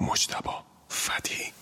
مجتبی فتحی.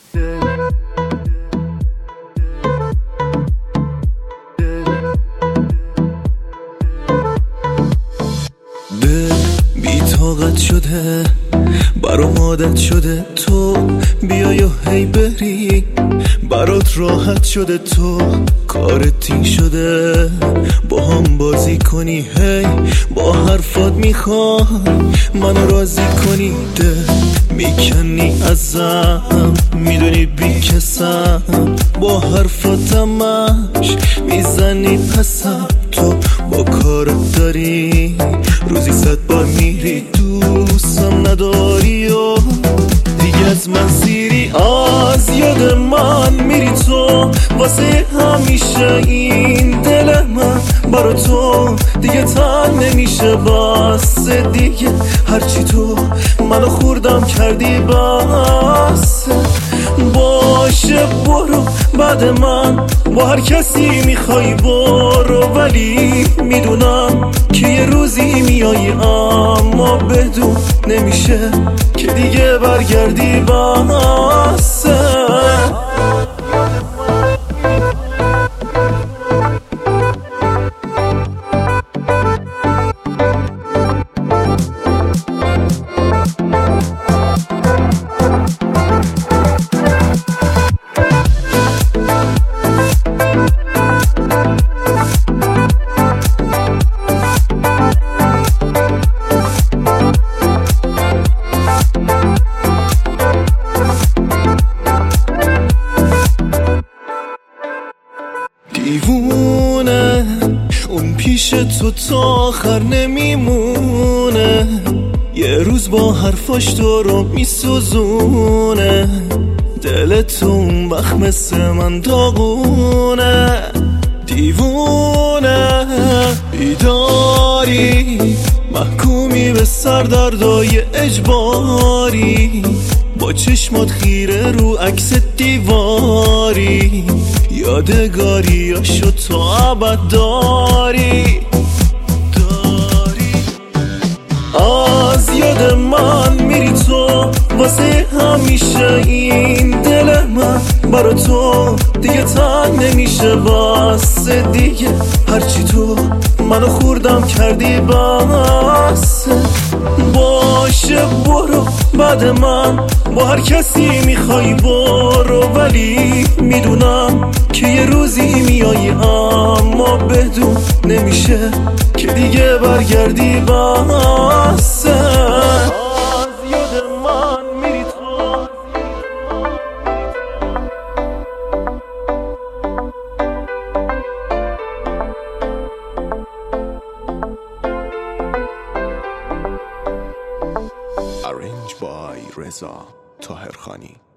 دل بی طاقت شده، برام عادت شده تو بیای و هی بری، برات راحت شده تو کارت این شده، با هم بازی کنی هی با حرفات میخوای منو راضی کنی، دل میکنی ازم میدونی بی کسم، با حرفاتمش میزنی پسم، تو با کارت داری روزی 100 بار میری دوستم نداری و دیگه از من سیری، از یاد من میری تو واسه همیشه، این دل من برا تو دیگه تن نمیشه، بس دیگه هرچی تو منو خوردم کردی بس، باشه برو بعد من با هر کسی میخوای برو، ولی میدونم که یه روزی میایی اما بدون نمیشه که دیگه برگردی بسه. دیوونه اون پیش تو تا آخر نمیمونه، یه روز با حرفاش تو رو میسوزونه، دلت اون وقت مثل من داغونه، دیوونه بیداری محکومی به سردردای اجباری، با چشمات خیره رو عکس دیواری، یادگاریاشو تو ابد داری، از یاد من میری تو واسه همیشه، این دل من برا تو دیگه تن نمیشه، بس دیگه هرچی تو منو خوردم کردی بس، باشه برو بعد من با هر کسی میخوای برو، ولی میدونم که یه روزی میایی اما بدون نمیشه که دیگه برگردی بسه، از یاد من میری تو. Arranged by رضا طاهرخانی.